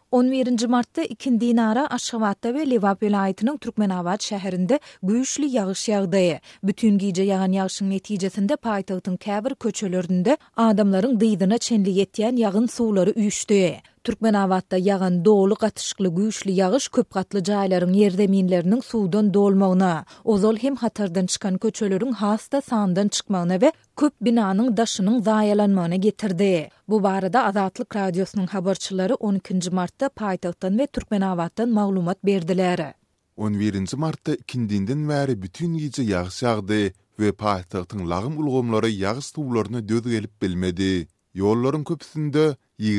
11 martda ikindi nara Aşgabatda we Lewap vilayatynyň Türkmenabad şäherinde güýçli ýagyş ýagdy. Bütün gije ýagan ýagyşyň netijesinde paýtagtyň käbir köçelerinde adamlaryň dyýdyna çenli ýetýän ýagyn suwlary üýşdi. Türkmenabadda ýagan dolu gatışykly güýçli ýagyş köp gatly jaýlaryň ýerdeminleriniň suwdan dolmagyna, ozal hem hatardan çykan köçeleriň hasta sandan çykmagyna we köp binanyň daşynyň zaýalanmagyna getirdi. Bu barada Azatlyk radiosynyň habarçylary 12 martda paýtagtdan we Türkmenabaddan maglumat berdiler. 11 martda ikindinden bäri bütün gije ýagyş ýagdy we paýtagtyň lagym ulgamlary ýagyş suwlaryna döz gelip bilmedi. Ýollaryň köpüsinde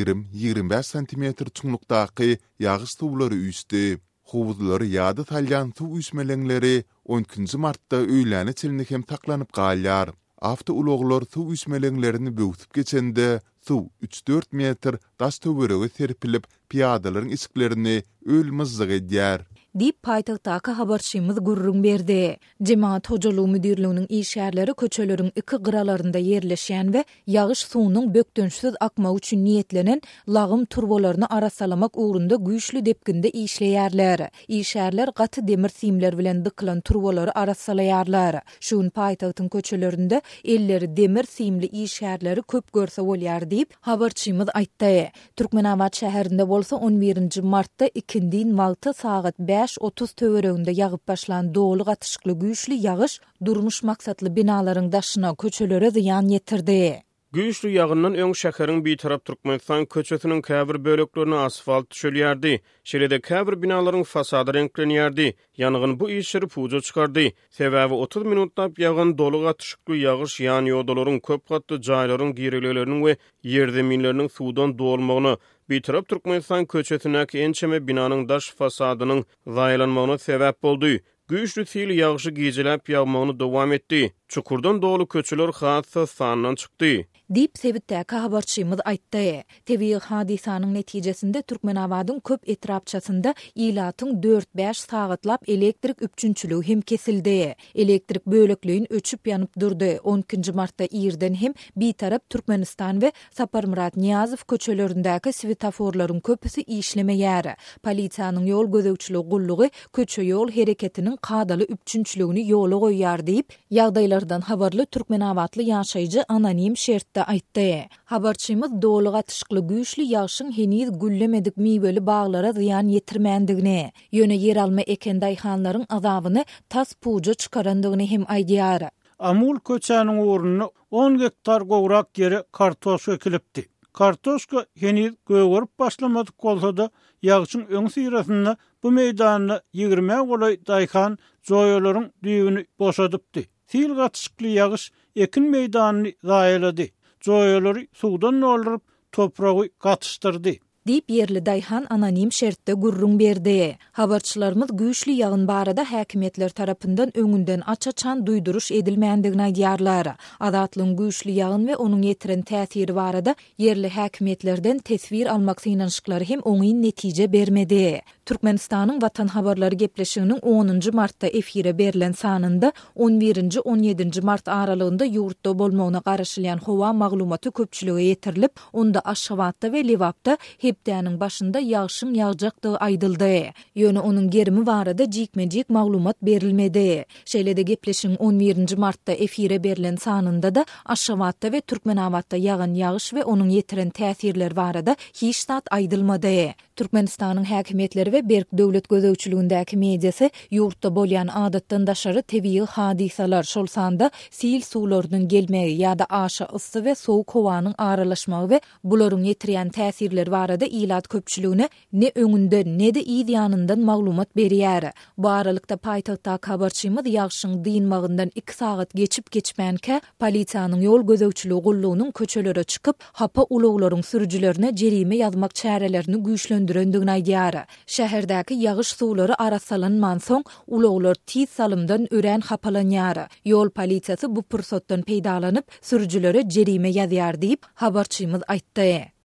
20-25 santimetr çuňlukdaky ýagyş suwlary üýsdi. Howuzlary ýady talýan suw üýsmeleňleri 12 martda öýläne çelini hem taklanyp galýar. Afta ulaglar suw üýsmeleňlerini böwtüp geçende suw 3-4 metr daş töwerege serpilip piýadalaryň isklerini ölmezlik edýär. Dip paýtagtdaky habarçymyz gurrun berdi. Jemaat hojalygy müdirliginiň işgärleri köçeleriň iki gyralarynda ýerleşýän we ýagyş suwunyň bökdönçsiz akmagy üçin niýetlenen lagym turbolaryny arasalamak ugrunda güýçli depginde işleýärler. İşgärler gaty demir simler bilen dıklan turbolary arasalaýarlar. Şuň paýtagtyň köçelerinde elleri demir simli işgärleri köp görse bolýar diýip habarçymyz aýtdy. Türkmenabad şäherinde bolsa 11 martda ikindin wagty saat 5:30 töwereginde ýagyp başlan dolu gatışykly güýçli ýagyş durmuş maksatly binalaryň daşyna köçelere ziýan ýetirdi. Güýçli ýagyndan öň şäheriň bir tarap Türkmenistan köçesiniň käbir böleklerini asfalt düşelýärdi. Şeýle-de käbir binalaryň fasady renklenýärdi. Ýangyn bu işleri puja çykardy. Sebäbi 30 minutda ýagan dolu gatışykly ýagyş ýany ýodalaryň köp gatly jaýlaryň gireleriniň we ýerdeminleriniň suwdan dolmagyny bir tarap Türkmenistan köçesindäki ençeme binanyň daş fasadynyň zaýalanmagyna sebäp boldy. Güýçli sil ýagyşy gijelep ýagmagyny dowam etdi. Çukurdan dolu köçeler hassa sandan çykdy. Dip sebitdäki habarçymyz aýtdy. Tebii hadisanyň netijesinde Türkmenabadyň köp etrapçasynda ilatyň 4-5 sagatlap elektrik üpçünçüligi hem kesildi. Elektrik bölekligiň öçüp ýanyp durdy. 12 martda ýerden hem bir tarap Türkmenistan we Saparmurat Niýazow köçelerindäki svetoforlaryň köpüsi işlemeýär. Polisiýanyň ýol gözegçiligi gullugy köçe ýol hereketiniň kadaly üpçünçüligini ýola goýýar diýip ýagdaýlardan habarly Türkmenabadly ýaşaýjy anonim şertde aýtdy. Habarçymyz dolu gatışykly güýçli ýagyşyň heniz güllemedik miweli baglara ziýan ýetirmändigini, ýöne yer alma eken daýhanlaryň azabyny tas puja çykarandygyny hem aýdýar. Amul köçäniň ornuny 10 hektar gowrak ýere kartoşka ekilipdi. Kartoşka heniz göwürüp başlamadyk bolsa-da ýagyşyň öň syrasynda bu meýdanyny 20 golay daýhan joýalaryň düýbüni boşadypdy. Sil gatışykly ýagyş ekin meýdanyny zaýalady. Joýalary suwdan noldurup topragy gatışdyrdy. Dip yerli daýhan anonim şertde gurrun berdi. Habarçylarymyz güýçli ýagyn barada häkimetler tarapyndan öňünden açaçan duýduruş edilmändigini aýdýarlar. Azatlyň güýçli ýagyn we onuň ýetiren täsiri barada yerli häkimetlerden tesvir almak synanyşyklary hem oňy netije bermedi. Türkmenistanyň Watan habarlary gepleşiginiň 10 martda efire berilen sanynda 11-17 mart aralygynda ýurtda bolmagyna garaşylan howa maglumaty köpçülige ýetirilip, onda Aşgabatda we Lewapda hepdäniň başynda ýagyşyň ýagjakdygy aýdyldy. Ýöne onuň gerimi barada jikmejik maglumat berilmedi. Şeýle-de gepleşigiň 11 martda efire berilen sanynda da Aşgabatda we Türkmenabadda ýagan ýagyş we onuň ýetiren täsirler barada hiç zat aýdylmady. Türkmenistanyň häkimetleri we Berk döwlet gözegçiligindäki mediasy ýurtda bolýan adatdan daşary tebii hadisalar şol sanda sil suwlarynyň gelmegi ýa-da aşa ıssy we sowuk howanyň aralaşmagy we bularyň ýetirýän täsirler barada ilat köpçüligine ne öňünden ne de ýanyndan maglumat berýär. Bu aralykda paýtagtda habarçymyz ýagyşyň dynmagyndan 2 saat geçip geçmänke polisiýanyň ýol gözegçiligi gullugynyň köçelere çykyp hapa uluglaryň sürüjilerine jerime ýazmak çärelerini güýçlendirendigini aýdýar. Şäherdäki ýagyş suwlary arasalanman soň uluglar tiz salymdan ören hapalanýar. Ýol polisiýasy bu pursatdan peýdalanyp sürüjilere jerime ýazýar diýip habarçymyz aýtdy.